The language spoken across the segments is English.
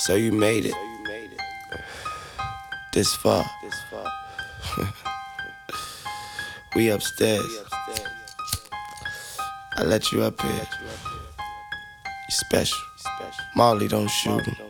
So you made it this far. We upstairs. I let you up here. You special. Molly don't shoot him.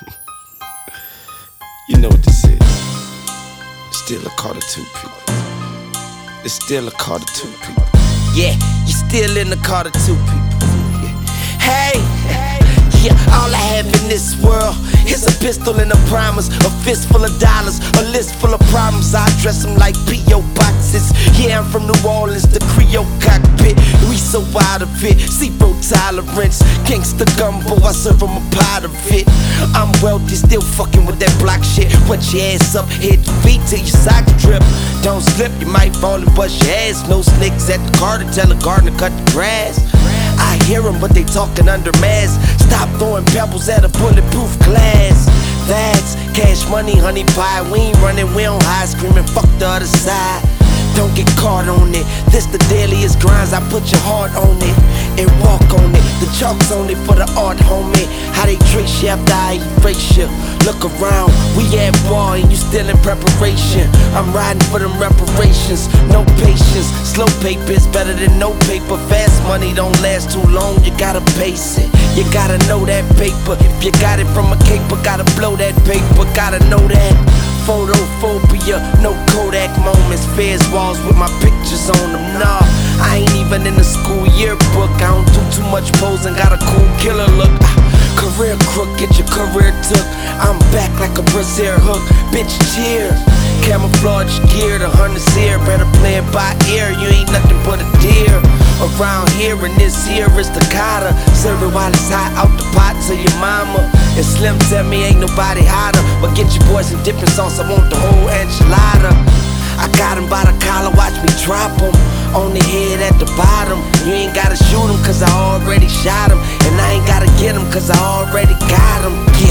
You know what this is. Still a Carter two people. It's still a Carter two people. Yeah, you still in the Carter two people. Hey, yeah, all I have in this world is a pistol and a promise, a fist full of dollars, a list full of problems. I dress them like P.O. boxes. Yeah, I'm from New Orleans, the Creole cockpit. We so out of it, zero tolerance. Gangsta gumbo, I serve them a pot of it. I'm wealthy, still fucking with that block shit. Put your ass up, hit your feet till your socks drip. Don't slip, you might fall and bust your ass. No snakes at the Carter, tell the gardener cut the grass. I hear them, but they talking under mask. Stop throwing pebbles at a bulletproof glass. That's cash money, honey pie. We ain't running, we don't hide, screaming fuck the other side. Don't get caught on it. This the dailiest grinds. I put your heart on it and walk on it. The chalk's on it for the art, homie. How they trace you after I erase you. Look around, we at war and you still in preparation. I'm riding for them reparations. No patience, slow paper is better than no paper. Fast money don't last too long, you gotta pace it. You gotta know that paper. If you got it from a caper, gotta blow that paper. Gotta know that. Photophobia, no Kodak moments. Feds walls with my pictures on them. Nah, I ain't even in the school yearbook. I don't do too much posing, got a cool killer look. Career crook, get your career took. I'm back like a Brazil hook. Bitch, cheer. Camouflage gear, the hunter's here. Better play it by ear, you ain't nothing but a deer. Around here and this here is the cotta. Serve it while it's hot out the pot to your mama. And Slim tell me ain't nobody hotter. But get your boys some dipping sauce, I want the whole enchilada. I got him by the collar, watch me drop him. On the head at the bottom. You ain't gotta shoot him cause I already shot him. And I ain't gotta get him cause I already got him. Yeah.